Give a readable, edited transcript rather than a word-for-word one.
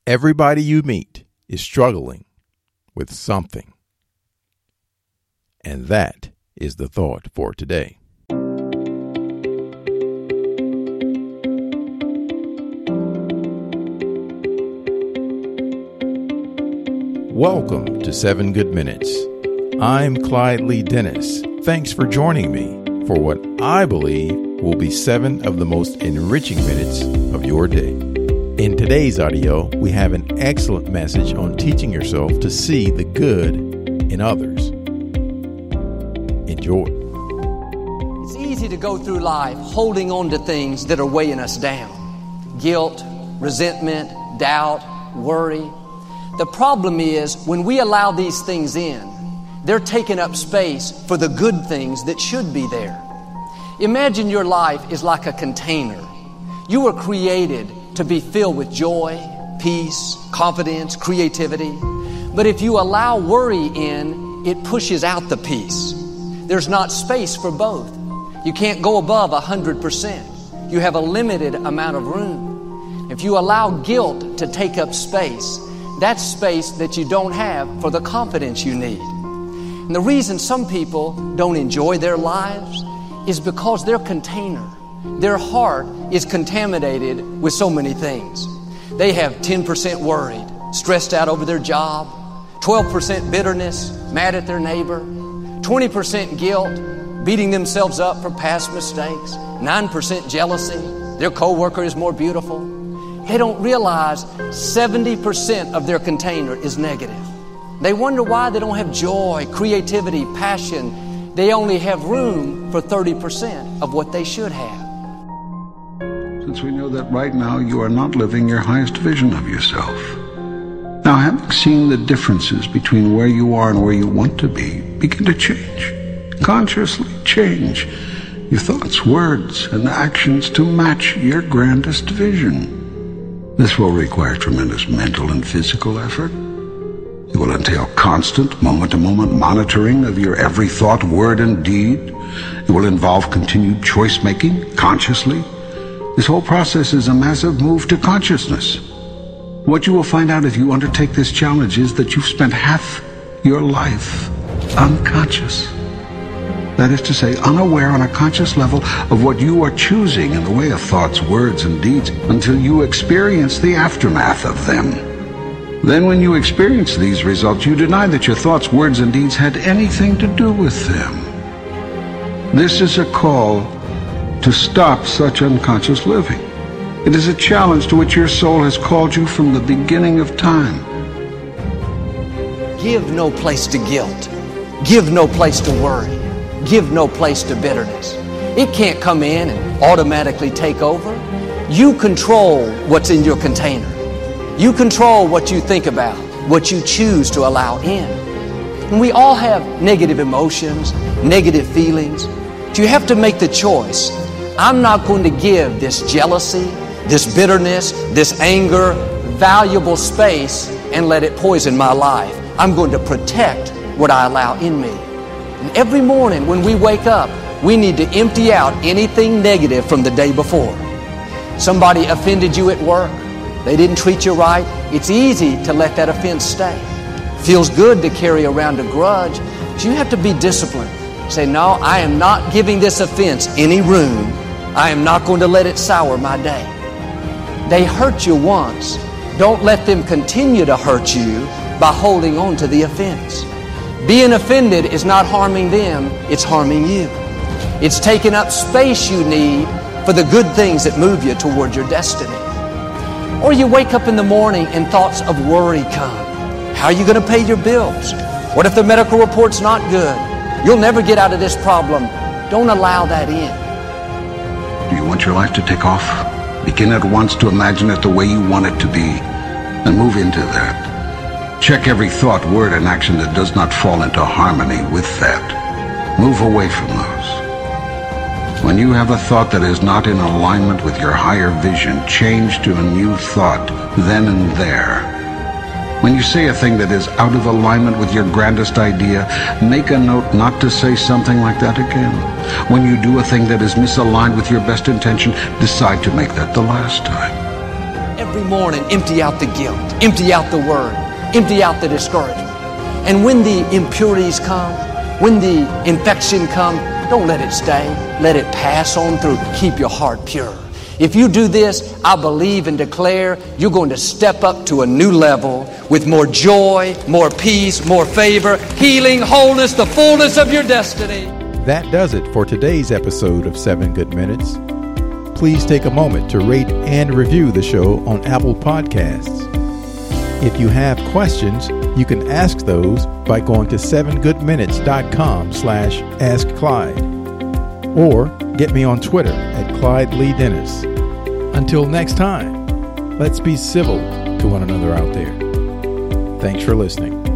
Everybody you meet is struggling with something. And that is the thought for today. Welcome to 7 Good Minutes. I'm Clyde Lee Dennis. Thanks for joining me for what I believe will be 7 of the most enriching minutes of your day. In today's audio, we have an excellent message on teaching yourself to see the good in others. Enjoy. It's easy to go through life holding on to things that are weighing us down. Guilt, resentment, doubt, worry. The problem is when we allow these things in, they're taking up space for the good things that should be there. Imagine your life is like a container. You were created to be filled with joy, peace, confidence, creativity. But if you allow worry in, it pushes out the peace. There's not space for both. You can't go above 100%. You have a limited amount of room. If you allow guilt to take up space, that's space that you don't have for the confidence you need. And the reason some people don't enjoy their lives is because their container, their heart is contaminated with so many things. They have 10% worried, stressed out over their job, 12% bitterness, mad at their neighbor, 20% guilt, beating themselves up for past mistakes, 9% jealousy, their coworker is more beautiful. They don't realize 70% of their container is negative. They wonder why they don't have joy, creativity, passion. They only have room for 30% of what they should have. Since we know that right now you are not living your highest vision of yourself. Now, having seen the differences between where you are and where you want to be, begin to change. Consciously change your thoughts, words, and actions to match your grandest vision. This will require tremendous mental and physical effort. It will entail constant, moment-to-moment monitoring of your every thought, word, and deed. It will involve continued choice-making, consciously. This whole process is a massive move to consciousness. What you will find out if you undertake this challenge is that you've spent half your life unconscious. That is to say, unaware on a conscious level of what you are choosing in the way of thoughts, words, and deeds until you experience the aftermath of them. Then when you experience these results, you deny that your thoughts, words, and deeds had anything to do with them. This is a call to stop such unconscious living. It is a challenge to which your soul has called you from the beginning of time. Give no place to guilt. Give no place to worry. Give no place to bitterness. It can't come in and automatically take over. You control what's in your container. You control what you think about, what you choose to allow in. And we all have negative emotions, negative feelings. But you have to make the choice. I'm not going to give this jealousy, this bitterness, this anger, valuable space and let it poison my life. I'm going to protect what I allow in me. And every morning when we wake up, we need to empty out anything negative from the day before. Somebody offended you at work. They didn't treat you right. It's easy to let that offense stay. Feels good to carry around a grudge, but you have to be disciplined. Say, no, I am not giving this offense any room. I am not going to let it sour my day. They hurt you once. Don't let them continue to hurt you by holding on to the offense. Being offended is not harming them, it's harming you. It's taking up space you need for the good things that move you toward your destiny. Or you wake up in the morning and thoughts of worry come. How are you going to pay your bills? What if the medical report's not good? You'll never get out of this problem. Don't allow that in. Do you want your life to take off? Begin at once to imagine it the way you want it to be, and move into that. Check every thought, word, and action that does not fall into harmony with that. Move away from those. When you have a thought that is not in alignment with your higher vision, change to a new thought then and there. When you say a thing that is out of alignment with your grandest idea, make a note not to say something like that again. When you do a thing that is misaligned with your best intention, decide to make that the last time. every morning, empty out the guilt, empty out the worry, empty out the discouragement. And when the impurities come, when the infection comes, don't let it stay. Let it pass on through. Keep your heart pure. If you do this, I believe and declare you're going to step up to a new level with more joy, more peace, more favor, healing, wholeness, the fullness of your destiny. That does it for today's episode of 7 Good Minutes. Please take a moment to rate and review the show on Apple Podcasts. If you have questions, you can ask those by going to 7goodminutes.com/AskClyde or get me on Twitter at Clyde Lee Dennis. Until next time, let's be civil to one another out there. Thanks for listening.